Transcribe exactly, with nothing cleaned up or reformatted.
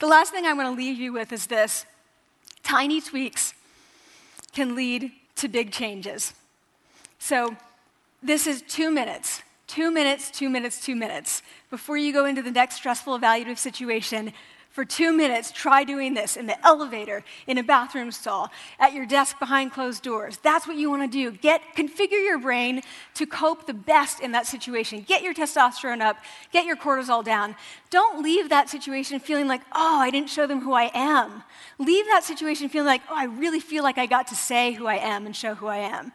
The last thing I want to leave you with is this. Tiny tweaks can lead to big changes. So this is two minutes. Two minutes, two minutes, two minutes. Before you go into the next stressful evaluative situation, for two minutes, try doing this in the elevator, in a bathroom stall, at your desk behind closed doors. That's what you want to do. Get, configure your brain to cope the best in that situation. Get your testosterone up. Get your cortisol down. Don't leave that situation feeling like, oh, I didn't show them who I am. Leave that situation feeling like, oh, I really feel like I got to say who I am and show who I am.